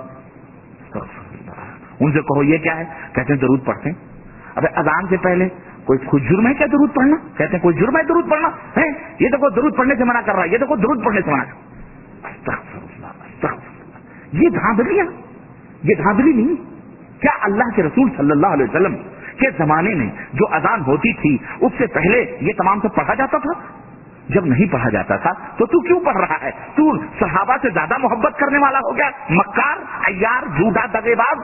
B: ان سے کہو یہ کیا ہے؟ کہتے ہیں درود پڑھتے ہیں. ابے اذان سے پہلے کوئی کوئی جرم ہے کیا درود پڑھنا؟ کہتے ہیں کوئی جرم ہے درود پڑھنا ہے؟ یہ تو کوئی درود پڑھنے سے منع کر رہا ہے، یہ تو کوئی درود پڑھنے سے منع کر رہا ہے. استغفر اللہ استغفر اللہ. یہ دھاندلیاں یہ دھاندلی نہیں. کیا اللہ کے رسول صلی اللہ علیہ وسلم کے زمانے میں جو اذان ہوتی تھی اس سے پہلے یہ تمام سے پڑھا جاتا تھا؟ جب نہیں پڑھا جاتا تھا تو تو کیوں پڑھ رہا ہے؟ تو صحابہ سے زیادہ محبت کرنے والا ہو گیا. مکار، عیار، جھوٹا، دغے باز.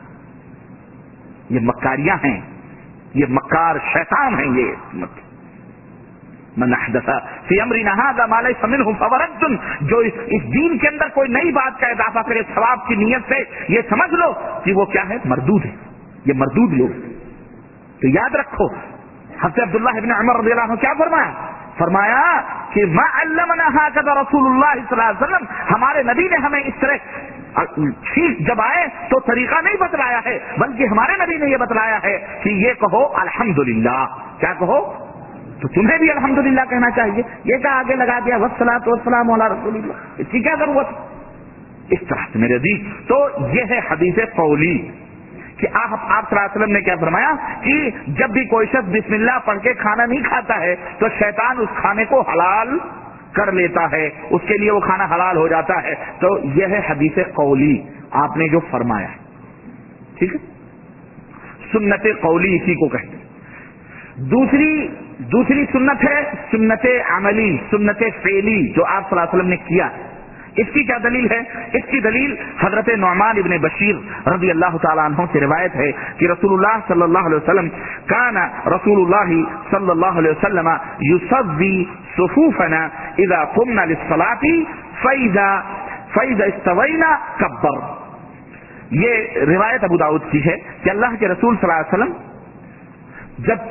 B: یہ مکاریاں ہیں، یہ مکار شیطان ہیں. یہ من احدث فی امرنا ھذا ما لیس منہ فہو رد. جو اس دین کے اندر کوئی نئی بات کا اضافہ کرے ثواب کی نیت سے، یہ سمجھ لو کہ وہ کیا ہے؟ مردود ہے. یہ مردود لوگ. تو یاد رکھو حضرت عبداللہ ابن عمر رضی اللہ عنہ کیا فرمایا؟ فرمایا کہ ما علمنا ھذا رسول اللہ صلی اللہ علیہ وسلم، ہمارے نبی نے ہمیں اس طرح ٹھیک جب آئے تو طریقہ نہیں بتلایا ہے، بلکہ ہمارے نبی نے یہ بتلایا ہے کہ یہ کہو الحمدللہ. کیا کہو؟ تو تمہیں بھی الحمدللہ کہنا چاہیے. یہ کیا آگے لگا دیا والصلاۃ والسلام علی رسول اللہ؟ اس کی کیا ضرورت؟ اس طرح سے میرے عزیز. تو یہ ہے حدیث قولی کہ آپ آپ صلی اللہ علیہ وسلم نے کیا فرمایا کہ جب بھی کوئی شخص بسم اللہ پڑھ کے کھانا نہیں کھاتا ہے تو شیطان اس کھانے کو حلال کر لیتا ہے، اس کے لیے وہ کھانا حلال ہو جاتا ہے. تو یہ ہے حدیث قولی آپ نے جو فرمایا. ٹھیک ہے، سنت قولی اسی کو کہتے ہیں. دوسری دوسری سنت ہے سنت عملی، سنت فعلی جو آپ صلی اللہ علیہ وسلم نے کیا. اس کی کیا دلیل ہے؟ اس کی دلیل حضرت نعمان ابن بشیر رضی اللہ تعالیٰ عنہ سے روایت ہے کہ رسول اللہ صلی اللہ علیہ وسلم کان رسول اللہ صلی اللہ علیہ وسلم یصوی صفوفنا اذا قمنا للصلاۃ فاذا فاذا استوینا کبر. یہ روایت ابو داؤد کی ہے کہ اللہ کے رسول صلی اللہ علیہ وسلم جب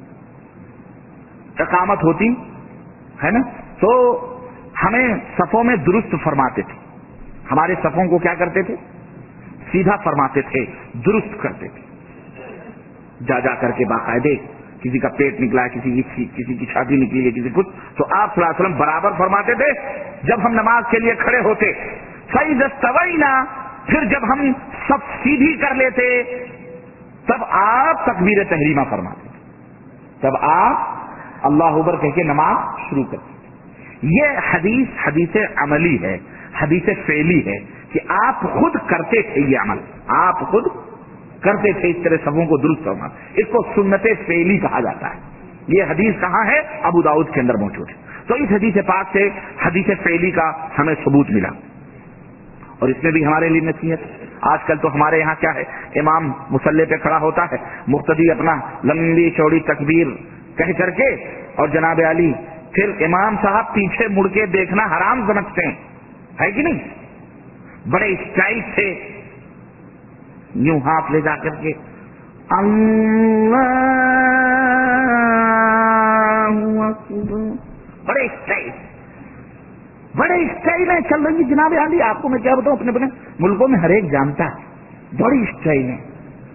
B: اقامت ہوتی ہے نا تو ہمیں صفوں میں درست فرماتے تھے. ہمارے صفوں کو کیا کرتے تھے؟ سیدھا فرماتے تھے، درست کرتے تھے. جا جا کر کے باقاعدے کسی کا پیٹ نکلا ہے، کسی کی کسی کی چھاتی نکلی ہے، کسی کچھ، تو آپ صلی اللہ علیہ وسلم برابر فرماتے تھے. جب ہم نماز کے لیے کھڑے ہوتے فَإِذَا اسْتَوَيْنَا، پھر جب ہم صف سیدھی کر لیتے تب آپ تکبیر تحریمہ فرماتے تھے. تب آپ اللہ اکبر کہہ کے نماز شروع کرتے. یہ حدیث حدیث عملی ہے، حدیث فعلی ہے کہ آپ خود کرتے تھے. یہ عمل آپ خود کرتے تھے، اس طرح سبوں کو درست کرنا. اس کو سنت فعلی کہا جاتا ہے. یہ حدیث کہاں ہے؟ ابو داؤد کے اندر موجود ہے. تو اس حدیث پاک سے حدیث فعلی کا ہمیں ثبوت ملا، اور اس میں بھی ہمارے لیے نصیحت. آج کل تو ہمارے یہاں کیا ہے، امام مصلی پہ کھڑا ہوتا ہے، مقتدی اپنا لمبی چوڑی تکبیر کہہ کر کے، اور جناب علی پھر امام صاحب پیچھے مڑ کے دیکھنا حرام سمجھتے ہیں، ہے کہ نہیں؟ بڑے اسٹائل سے یوں ہاتھ لے جا کر کے اللہ اکبر، بڑے اسٹائل بڑے اسٹائل ہیں چل رہی جناب علی. آپ کو میں کیا بتاؤں، اپنے اپنے ملکوں میں ہر ایک جانتا ہے بڑی اسٹائل ہے.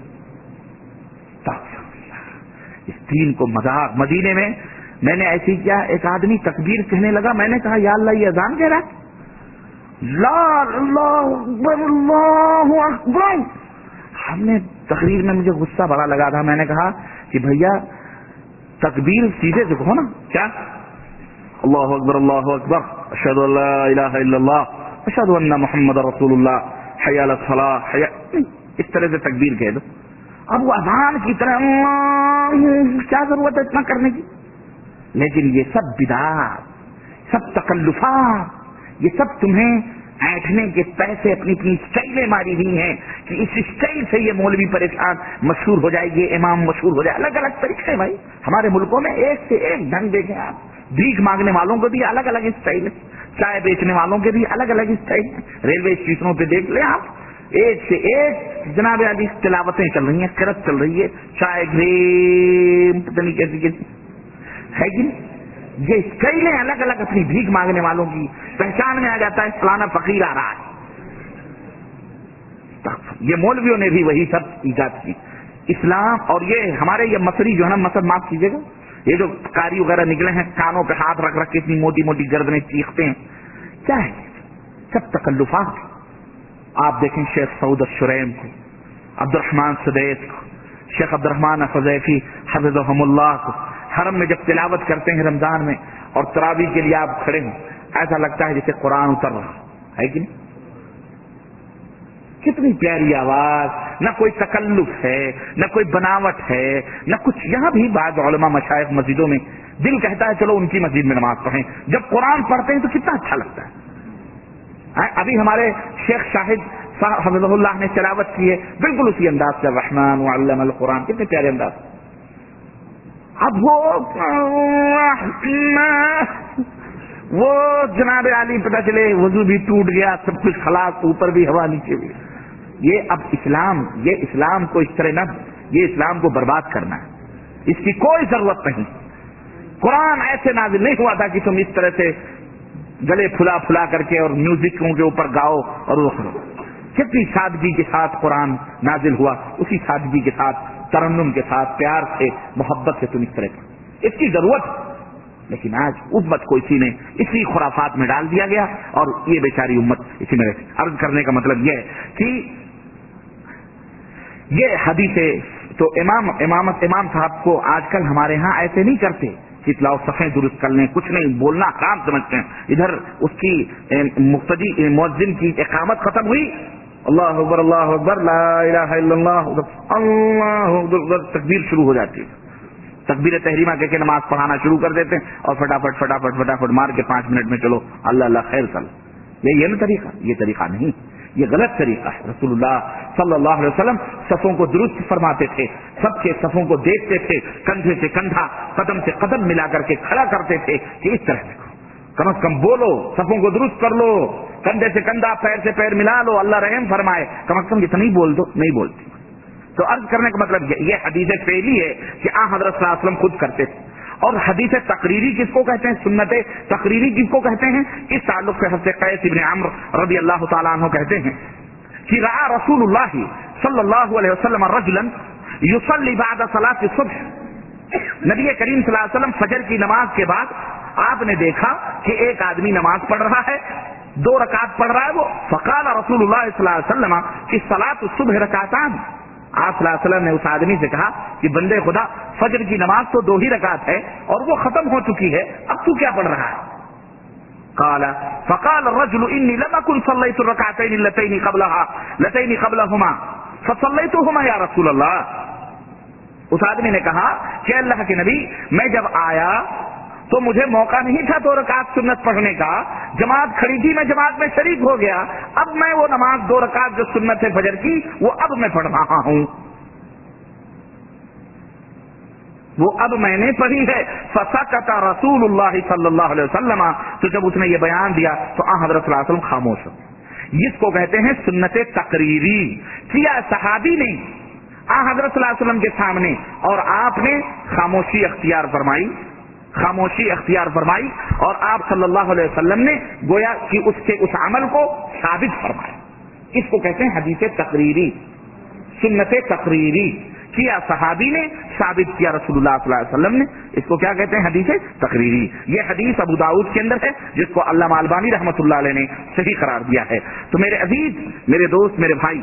B: اس دین کو مذاق. مدینے میں میں نے ایسی کیا، ایک آدمی تکبیر کہنے لگا، میں نے کہا یا اللہ یہ اذان کہہ رہا ہے، لا اللہ اکبر اللہ اکبر. ہم نے تقریر میں مجھے غصہ بڑا لگا تھا، میں نے کہا کہ بھیا تکبیر سیدھے سے کہو نا. کیا اللہ اکبر اللہ اکبر اشہد ان لا الہ الا اللہ اشہد ان محمد رسول اللہ حی علی الصلاۃ، اس طرح سے تکبیر کہہ دو. اب وہ اذان کی طرح اللہ، کیا ضرورت ہے اتنا کرنے کی؟ لیکن یہ سب بدعات، سب تکلفات، یہ سب تمہیں ایٹھنے کے پیسے اپنی اپنی اسٹائلیں ماری ہوئی ہیں کہ اس اسٹائل سے یہ مولوی پریشان مشہور ہو جائے، یہ امام مشہور ہو جائے. الگ الگ طریقے ہیں بھائی ہمارے ملکوں میں، ایک سے ایک ڈھنگ دیکھیں آپ. بھیک مانگنے والوں کو بھی الگ الگ اسٹائل ہے، چائے بیچنے والوں کے بھی الگ الگ اسٹائل ہیں. ریلوے اسٹیشنوں پہ دیکھ لیں آپ، ایک سے ایک جناب علی تلاوتیں چل رہی ہیں، قرأت چل رہی ہے، چائے گریم پتہ نہیں کیسی کیسی ہے کہ نہیں. یہ اسٹائلیں الگ الگ اپنی بھیک مانگنے والوں کی پہچان میں آ جاتا ہے فلانا فقیر آ رہا ہے. یہ مولویوں نے بھی وہی سب ایجاد کی. اسلام اور یہ ہمارے یہ مصری جو ہے نا، مصر معاف کیجیے گا، یہ جو کاری وغیرہ نکلے ہیں کانوں پہ ہاتھ رکھ رکھ کے اتنی موٹی موٹی گردنیں چیختے ہیں، کیا ہے سب تکلفات. آپ دیکھیں شیخ سعود الشریم کو، عبد الرحمان سدیس کو، شیخ عبد الرحمان فضیفی حفظہم اللہ کو حرم میں جب تلاوت کرتے ہیں رمضان میں اور تراویح کے لیے آپ کھڑے ہوں، ایسا لگتا ہے جیسے قرآن اتر رہا ہے کہ نہیں. کتنی پیاری آواز، نہ کوئی تکلف ہے، نہ کوئی بناوٹ ہے، نہ کچھ. یہاں بھی بعض علماء مشائخ مسجدوں میں دل کہتا ہے چلو ان کی مسجد میں نماز پڑھیں، جب قرآن پڑھتے ہیں تو کتنا اچھا لگتا ہے. ابھی ہمارے شیخ شاہد صاحب حفظہ اللہ نے تلاوت کی ہے بالکل اسی انداز سے، الرحمن وعلم القرآن، کتنے پیارے انداز. اب وہ وہ جناب علی پتہ چلے وضو بھی ٹوٹ گیا، سب کچھ خلاص، اوپر بھی ہوا نیچے بھی. یہ اب اسلام، یہ اسلام کو اس طرح نہ، یہ اسلام کو برباد کرنا ہے، اس کی کوئی ضرورت نہیں. قرآن ایسے نازل نہیں ہوا تھا کہ تم اس طرح سے گلے پھلا پھلا کر کے اور میوزکوں کے اوپر گاؤ اور وہ کرو. کتنی سادگی کے ساتھ قرآن نازل ہوا، اسی سادگی کے ساتھ، ترنم کے ساتھ، پیار سے، محبت سے تم اس طرح کرو. اس کی ضرورت. لیکن آج امت کو اسی نے اسی خرافات میں ڈال دیا گیا، اور یہ بیچاری امت اسی میں رہتی. عرض کرنے کا مطلب یہ ہے کہ یہ حدیث تو امام امامت امام صاحب کو آج کل ہمارے ہاں ایسے نہیں کرتے کہ اطلاع صفیں درست کر لیں، کچھ نہیں، بولنا حرام سمجھتے ہیں. ادھر اس کی مقتدی مؤذن کی اقامت ختم ہوئی، اللہ اکبر اللہ اکبر لا الہ الا اللہ اللہ اکبر، تکبیر شروع ہو جاتی ہے. تکبیر تحریمہ کہہ کے نماز پڑھانا شروع کر دیتے ہیں، اور فٹافٹ فٹافٹ فٹافٹ مار کے پانچ منٹ میں چلو اللہ اللہ خیر سل. یہ یہ نا طریقہ، یہ طریقہ نہیں، یہ غلط طریقہ ہے. رسول اللہ صلی اللہ علیہ وسلم صفوں کو درست فرماتے تھے، سب کے صفوں کو دیکھتے تھے، کندھے سے کندھا، قدم سے قدم ملا کر کے کھڑا کرتے تھے کہ اس طرح سے کم از کم بولو، صفوں کو درست کر لو، کندھے سے کندھا، پیر سے پیر ملا لو، اللہ رحم فرمائے، کم از کم اتنا ہی بول دو. نہیں بولتی. تو عرض کرنے کا مطلب یہ حدیث فعلی ہے کہ آن حضرت صلی اللہ علیہ وسلم خود کرتے تھے. اور حدیث تقریری کس کو کہتے ہیں، سنت تقریری کس کو کہتے ہیں، اس تعلق سے حضرت قیس ابن عمرو رضی اللہ تعالیٰ عنہ کہتے ہیں کہ رأى رسول اللہ صلی اللہ علیہ وسلم رجلا یصلی بعد صلاۃ الصبح. نبی کریم صلی اللہ علیہ وسلم فجر کی نماز کے بعد آپ نے دیکھا کہ ایک آدمی نماز پڑھ رہا ہے، دو رکعت پڑھ رہا ہے وہ. فقال رسول اللہ صلی اللہ علیہ وسلم کہ صلاۃ الصبح رکعتان. آپ صلی اللہ علیہ وسلم نے اس آدمی سے کہا کہ بندے خدا، فجر کی نماز تو دو ہی رکعت ہے اور وہ ختم ہو چکی ہے، اب تو کیا پڑھ رہا ہے؟ قال فقال الرجل انی لم اكن صليت الركعتين اللتين قبلها اللتين قبلهما فصليتهما يا رسول اللہ. اس آدمی نے کہا کہ اللہ کے نبی، میں جب آیا تو مجھے موقع نہیں تھا دو رکعت سنت پڑھنے کا، جماعت کھڑی تھی، میں جماعت میں شریک ہو گیا، اب میں وہ نماز دو رکعت جو سنت ہے فجر کی وہ اب میں پڑھ رہا ہوں، وہ اب میں نے پڑھی ہے. فسکت رسول اللہ صلی اللہ علیہ وسلم. تو جب اس نے یہ بیان دیا تو آن حضرت صلی اللہ علیہ وسلم خاموش ہو. جس کو کہتے ہیں سنت تقریری. کیا صحابی نے آن حضرت صلی اللہ علیہ وسلم کے سامنے، اور آپ نے خاموشی اختیار فرمائی، خاموشی اختیار فرمائی اور آپ صلی اللہ علیہ وسلم نے گویا کہ اس کے اس عمل کو ثابت فرمایا. اس کو کہتے ہیں حدیث تقریری، سنت تقریری. کیا صحابی نے، ثابت کیا رسول اللہ صلی اللہ علیہ وسلم نے، اس کو کیا کہتے ہیں حدیث تقریری. یہ حدیث ابو داؤد کے اندر ہے جس کو علامہ البانی رحمۃ اللہ علیہ نے صحیح قرار دیا ہے. تو میرے عزیز، میرے دوست، میرے بھائی،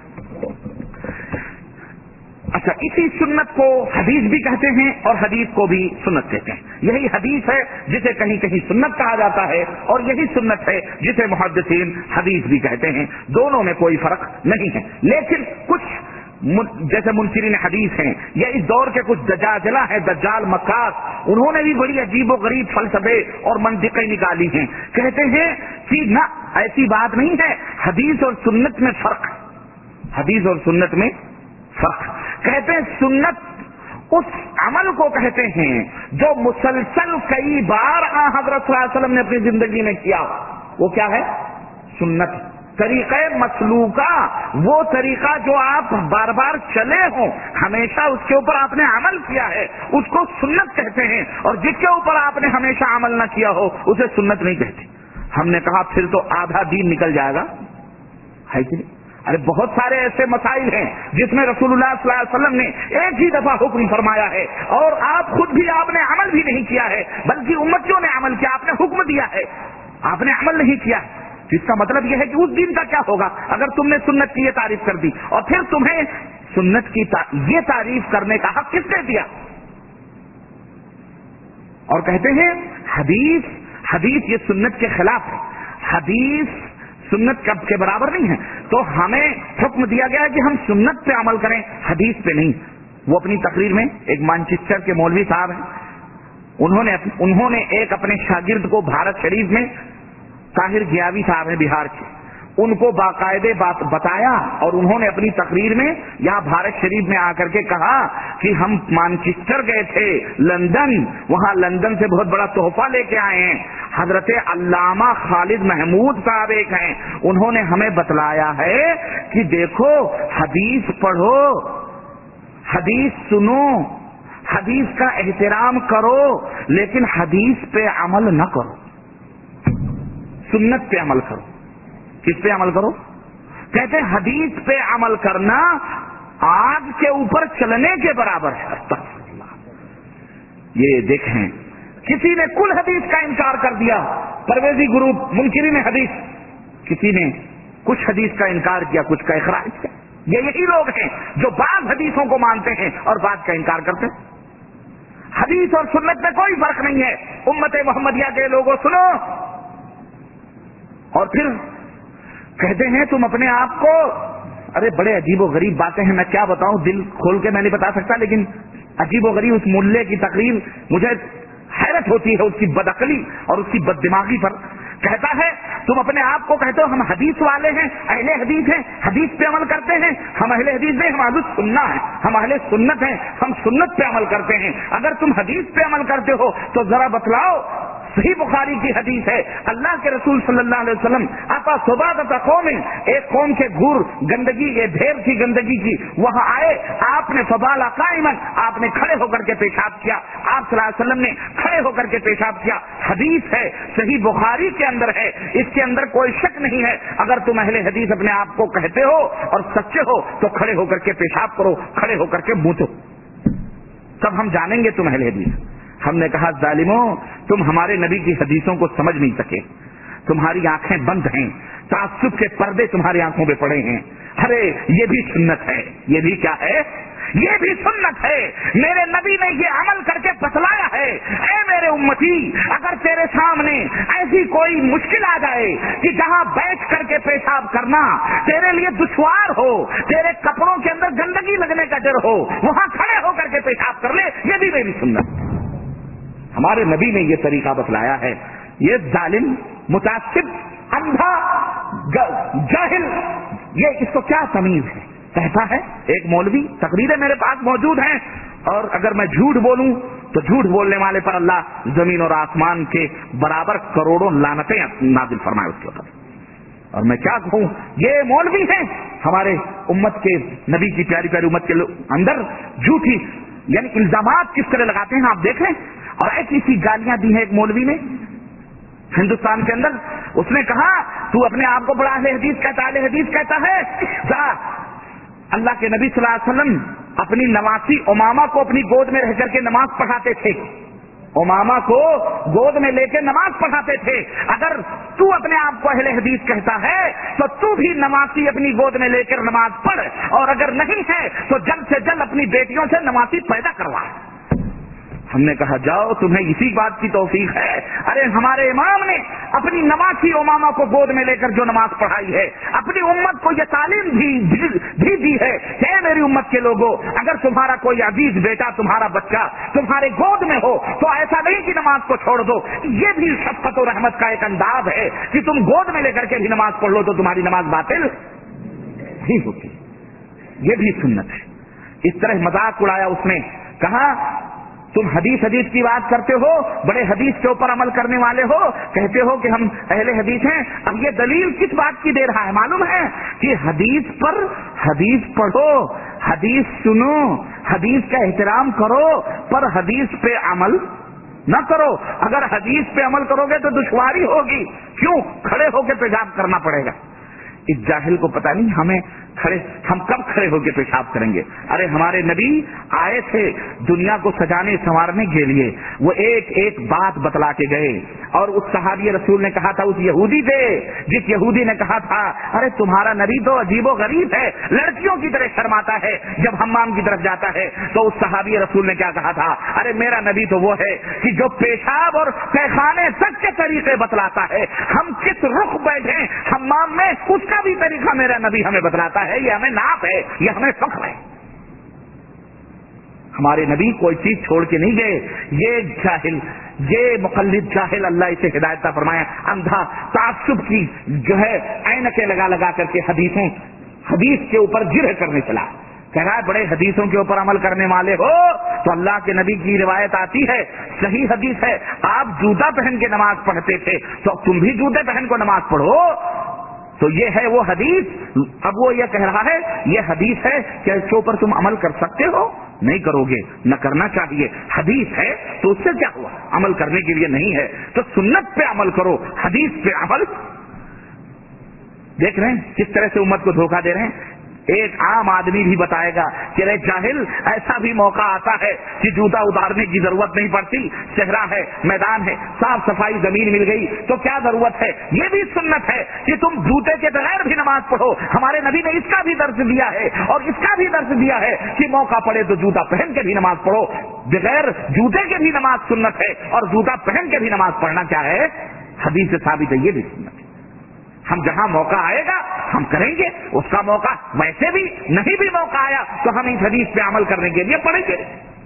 B: اچھا اسی سنت کو حدیث بھی کہتے ہیں اور حدیث کو بھی سنت کہتے ہیں. یہی حدیث ہے جسے کہیں کہیں سنت کہا جاتا ہے، اور یہی سنت ہے جسے محدثین حدیث بھی کہتے ہیں. دونوں میں کوئی فرق نہیں ہے. لیکن کچھ جیسے منکرین حدیث ہیں یا اس دور کے کچھ دجاجلہ ہیں، دجال مکار، انہوں نے بھی بڑی عجیب و غریب فلسفے اور منطقیں نکالی ہیں. کہتے ہیں کہ نہ، ایسی بات نہیں ہے، حدیث اور سنت میں فرق، حدیث اور سنت میں فرق. کہتے ہیں سنت اس عمل کو کہتے ہیں جو مسلسل کئی بار آن حضرت صلی اللہ علیہ وسلم نے اپنی زندگی میں کیا. وہ کیا ہے؟ سنت. طریقہ مسلوکہ، وہ طریقہ جو آپ بار بار چلے ہوں، ہمیشہ اس کے اوپر آپ نے عمل کیا ہے، اس کو سنت کہتے ہیں. اور جس کے اوپر آپ نے ہمیشہ عمل نہ کیا ہو اسے سنت نہیں کہتے. ہم نے کہا پھر تو آدھا دین نکل جائے گا، ہے کہ نہیں؟ ارے بہت سارے ایسے مسائل ہیں جس میں رسول اللہ صلی اللہ علیہ وسلم نے ایک ہی دفعہ حکم فرمایا ہے اور آپ خود بھی آپ نے عمل بھی نہیں کیا ہے، بلکہ امتیوں نے عمل کیا. آپ نے حکم دیا ہے، آپ نے عمل نہیں کیا. اس کا مطلب یہ ہے کہ اس دین کا کیا ہوگا اگر تم نے سنت کی یہ تعریف کر دی، اور پھر تمہیں سنت کی تا... یہ تعریف کرنے کا حق کس نے دیا؟ اور کہتے ہیں حدیث حدیث یہ سنت کے خلاف ہے. حدیث سنت کب کے برابر نہیں ہے. تو ہمیں حکم دیا گیا ہے کہ ہم سنت پہ عمل کریں, حدیث پہ نہیں. وہ اپنی تقریر میں ایک مانچسٹر کے مولوی صاحب ہیں, انہوں نے انہوں نے ایک اپنے شاگرد کو بھارت شریف میں, طاہر گیاوی صاحب ہیں بہار کے, ان کو باقاعدے بات بتایا اور انہوں نے اپنی تقریر میں یہاں بھارت شریف میں آ کر کے کہا کہ ہم مانچسٹر گئے تھے, لندن, وہاں لندن سے بہت بڑا تحفہ لے کے آئے ہیں. حضرت علامہ خالد محمود صاحب ایک ہیں, انہوں نے ہمیں بتلایا ہے کہ دیکھو حدیث پڑھو, حدیث سنو, حدیث کا احترام کرو, لیکن حدیث پہ عمل نہ کرو, سنت پہ عمل کرو. کس پہ عمل کرو؟ کہتے ہیں حدیث پہ عمل کرنا آگ کے اوپر چلنے کے برابر ہے. استغفر اللہ. یہ دیکھیں, کسی نے کل حدیث کا انکار کر دیا, پرویزی گروپ منکرین حدیث, کسی نے کچھ حدیث کا انکار کیا, کچھ کا اخراج کیا. یہ یہی لوگ ہیں جو بعض حدیثوں کو مانتے ہیں اور بعض کا انکار کرتے ہیں. حدیث اور سنت میں کوئی فرق نہیں ہے. امت محمدیہ کے لوگوں سنو, اور پھر کہتے ہیں تم اپنے آپ کو, ارے بڑے عجیب و غریب باتیں ہیں, میں کیا بتاؤں, دل کھول کے میں نہیں بتا سکتا, لیکن عجیب و غریب اس ملے کی تقریر مجھے حیرت ہوتی ہے, اس کی بدعقلی اور اس کی بد دماغی پر. کہتا ہے تم اپنے آپ کو کہتے ہو ہم حدیث والے ہیں, اہل حدیث ہیں, حدیث پہ عمل کرتے ہیں. ہم اہل حدیث نہیں, ہم اہل سننا ہیں, ہم اہل سنت ہیں, ہم سنت پہ عمل کرتے ہیں. اگر تم حدیث پہ عمل کرتے ہو تو ذرا بتلاؤ. صحیح بخاری کی حدیث ہے, اللہ کے رسول صلی اللہ علیہ وسلم آتا صبح قوم, ایک قوم کے گھر گندگی, یہ ڈھیر تھی گندگی کی, وہاں آئے, آپ نے فبالا قائمن, آپ نے کھڑے ہو کر کے پیشاب کیا, آپ صلی اللہ علیہ وسلم نے کھڑے ہو کر کے پیشاب کیا. حدیث ہے, صحیح بخاری کے اندر ہے, اس کے اندر کوئی شک نہیں ہے. اگر تم اہل حدیث اپنے آپ کو کہتے ہو اور سچے ہو تو کھڑے ہو کر کے پیشاب کرو, کھڑے ہو کر کے موتو, تب ہم جانیں گے تم اہل حدیث. ہم نے کہا ظالموں, تم ہمارے نبی کی حدیثوں کو سمجھ نہیں سکے, تمہاری آنکھیں بند ہیں, تعصب کے پردے تمہاری آنکھوں پہ پڑے ہیں. ارے یہ بھی سنت ہے, یہ بھی کیا ہے, یہ بھی سنت ہے. میرے نبی نے یہ عمل کر کے بتلایا ہے. اے میرے امتی, اگر تیرے سامنے ایسی کوئی مشکل آ جائے کہ جہاں بیٹھ کر کے پیشاب کرنا تیرے لیے دشوار ہو, تیرے کپڑوں کے اندر گندگی لگنے کا ڈر ہو, وہاں کھڑے ہو کر کے پیشاب کر لے, یہ بھی میری سنت. ہمارے نبی نے یہ طریقہ بتلایا ہے. یہ ظالم, متعصب, اندھا, جاہل, یہ اس کو کیا تمیز ہے؟ کہتا ہے ایک مولوی, تقریریں میرے پاس موجود ہیں, اور اگر میں جھوٹ بولوں تو جھوٹ بولنے والے پر اللہ زمین اور آسمان کے برابر کروڑوں لعنتیں نازل فرمائے اس کے اوپر. اور میں کیا کہوں, یہ مولوی ہیں ہمارے امت کے, نبی کی پیاری پیاری امت کے اندر جھوٹی یعنی الزامات کس طرح لگاتے ہیں آپ دیکھ لیں. اور ایسی سی گالیاں دی ہیں ایک مولوی نے ہندوستان کے اندر. اس نے کہا تو اپنے آپ کو بڑا اہل حدیث کہتا, اہل حدیث کہتا ہے, جا. اللہ کے نبی صلی اللہ علیہ وسلم اپنی نواسی امامہ کو اپنی گود میں رہ کر کے نماز پڑھاتے تھے, امامہ کو گود میں لے کے نماز پڑھاتے تھے. اگر تو اپنے آپ کو اہل حدیث کہتا ہے تو تو بھی نمازی اپنی گود میں لے کر نماز پڑھ, اور اگر نہیں ہے تو جلد سے جلد اپنی بیٹیوں سے نمازی پیدا کروا. ہم نے کہا جاؤ, تمہیں اسی بات کی توفیق ہے. ارے ہمارے امام نے اپنی نمازی امامہ کو گود میں لے کر جو نماز پڑھائی ہے, اپنی امت کو یہ تعلیم بھی دی ہے کہ میری امت کے لوگوں, اگر تمہارا کوئی عزیز بیٹا, تمہارا بچہ تمہارے گود میں ہو تو ایسا نہیں کہ نماز کو چھوڑ دو. یہ بھی شفقت و رحمت کا ایک انداز ہے کہ تم گود میں لے کر کے بھی نماز پڑھ لو تو تمہاری نماز باطل نہیں ہوتی. یہ بھی سنت ہے. اس طرح مذاق اڑایا اس نے, کہا تم حدیث حدیث کی بات کرتے ہو, بڑے حدیث کے اوپر عمل کرنے والے ہو, کہتے ہو کہ ہم اہل حدیث ہیں. اب یہ دلیل کس بات کی دے رہا ہے معلوم ہے کہ حدیث پر حدیث پڑھو, حدیث سنو, حدیث کا احترام کرو, پر حدیث پہ عمل نہ کرو. اگر حدیث پہ عمل کرو گے تو دشواری ہوگی. کیوں؟ کھڑے ہو کے پیشاب کرنا پڑے گا. اس جاہل کو پتہ نہیں ہمیں کھڑے ہم کب کھڑے ہو کے پیشاب کریں گے؟ ارے ہمارے نبی آئے تھے دنیا کو سجانے سنوارنے کے لیے، وہ ایک ایک بات بتلا کے گئے. اور اس صحابی رسول نے کہا تھا، اس یہودی سے جس یہودی نے کہا تھا ارے تمہارا نبی تو عجیب و غریب ہے، لڑکیوں کی طرح شرماتا ہے جب حمام کی طرف جاتا ہے، تو اس صحابی رسول نے کیا کہا تھا؟ ارے میرا نبی تو وہ ہے کہ جو پیشاب اور پیخانے تک کے طریقے بتلاتا ہے، ہم کس رخ بیٹھے حمام میں اس کا بھی طریقہ میرا نبی ہمیں بتلاتا ہے. یہ ہمیں ناپ ہے، یہ ہمیں فخر ہے. ہمارے نبی کوئی چیز چھوڑ کے نہیں گئے. یہ جاہل، یہ مقلد جاہل، اللہ اسے ہدایت فرمایا، اندھا تعصب کی جو ہے عینکیں لگا لگا کر کے حدیثیں حدیث کے اوپر جرح کرنے چلا. کہہ رہا ہے بڑے حدیثوں کے اوپر عمل کرنے والے ہو تو اللہ کے نبی کی روایت آتی ہے، صحیح حدیث ہے، آپ جوتا پہن کے نماز پڑھتے تھے تو تم بھی جوتے پہن کو نماز پڑھو. تو یہ ہے وہ حدیث. اب وہ یہ کہہ رہا ہے یہ حدیث ہے کہ اس کے اوپر تم عمل کر سکتے ہو؟ نہیں کرو گے، نہ کرنا چاہیے. حدیث ہے تو اس سے کیا ہوا؟ عمل کرنے کے لیے نہیں ہے تو سنت پہ عمل کرو، حدیث پہ عمل. دیکھ رہے ہیں کس طرح سے امت کو دھوکہ دے رہے ہیں. ایک عام آدمی بھی بتائے گا کہ رے جاہل، ایسا بھی موقع آتا ہے کہ جوتا اتارنے کی ضرورت نہیں پڑتی، صحرا ہے، میدان ہے، صاف صفائی زمین مل گئی تو کیا ضرورت ہے؟ یہ بھی سنت ہے کہ تم جوتے کے بغیر بھی نماز پڑھو. ہمارے نبی نے اس کا بھی درس دیا ہے اور اس کا بھی درس دیا ہے کہ موقع پڑے تو جوتا پہن کے بھی نماز پڑھو. بغیر جوتے کے بھی نماز سنت ہے اور جوتا پہن کے بھی نماز پڑھنا کیا ہے؟ حدیث سے ثابت ہے، یہ بھی سنت ہے. ہم جہاں موقع آئے گا ہم کریں گے، اس کا موقع ویسے بھی نہیں بھی موقع آیا تو ہم اس حدیث پہ عمل کرنے کے لیے پڑھیں گے.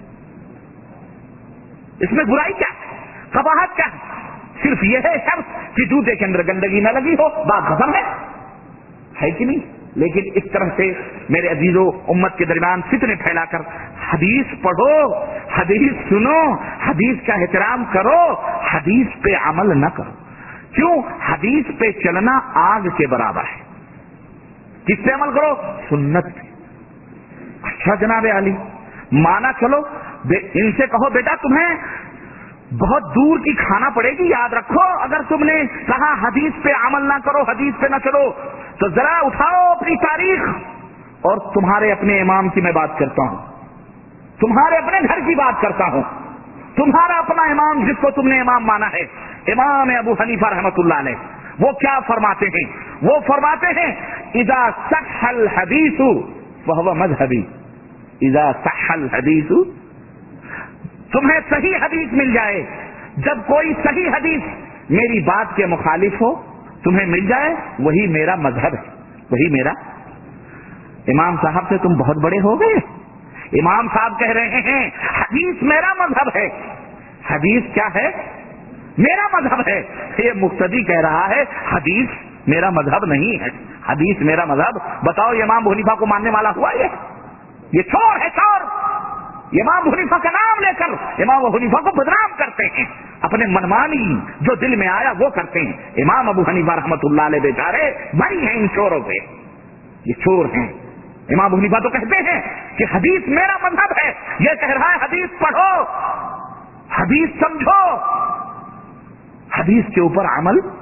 B: اس میں برائی کیا ہے؟ قباحت کیا ہے؟ صرف یہ ہے شرط کہ جوتے کے اندر گندگی نہ لگی ہو، بات ختم ہے، ہے کہ نہیں؟ لیکن اس طرح سے میرے عزیزوں امت کے درمیان فتنے پھیلا کر حدیث پڑھو، حدیث سنو، حدیث کا احترام کرو، حدیث پہ عمل نہ کرو. کیوں؟ حدیث پہ چلنا آگ کے برابر ہے. کس پہ عمل کرو؟ سنت پہ. اچھا جناب علی مانا چلو، ان سے کہو بیٹا تمہیں بہت دور کی کھانا پڑے گی، یاد رکھو اگر تم نے کہا حدیث پہ عمل نہ کرو، حدیث پہ نہ چلو، تو ذرا اٹھاؤ اپنی تاریخ اور تمہارے اپنے امام کی میں بات کرتا ہوں، تمہارے اپنے گھر کی بات کرتا ہوں. تمہارا اپنا امام جس کو تم نے امام مانا ہے، امام ابو حنیفہ رحمۃ اللہ علیہ، وہ کیا فرماتے ہیں؟ وہ فرماتے ہیں اذا صح الحدیث فهو مذهبی. اذا صح الحدیث، تمہیں صحیح حدیث مل جائے، جب کوئی صحیح حدیث میری بات کے مخالف ہو تمہیں مل جائے، وہی میرا مذہب ہے، وہی میرا. امام صاحب سے تم بہت بڑے ہو گئے. امام صاحب کہہ رہے ہیں حدیث میرا مذہب ہے. حدیث کیا ہے؟ میرا مذہب ہے. یہ مقتدی کہہ رہا ہے حدیث میرا مذہب نہیں ہے. حدیث میرا مذہب، بتاؤ یہ امام ابو حنیفہ کو ماننے والا ہوا؟ یہ یہ چور ہے، چور. امام ابو حنیفہ کا نام لے کر امام ابو حنیفہ کو بدنام کرتے ہیں، اپنے منمانی جو دل میں آیا وہ کرتے ہیں. امام ابو حنیفہ رحمۃ اللہ علیہ بیچارے بری ہیں ان چوروں سے، یہ چور ہیں. امام ابو حنیفہ تو کہتے ہیں کہ حدیث میرا مذہب ہے. یہ کہہ رہا ہے حدیث پڑھو، حدیث سمجھو، حدیث کے اوپر عمل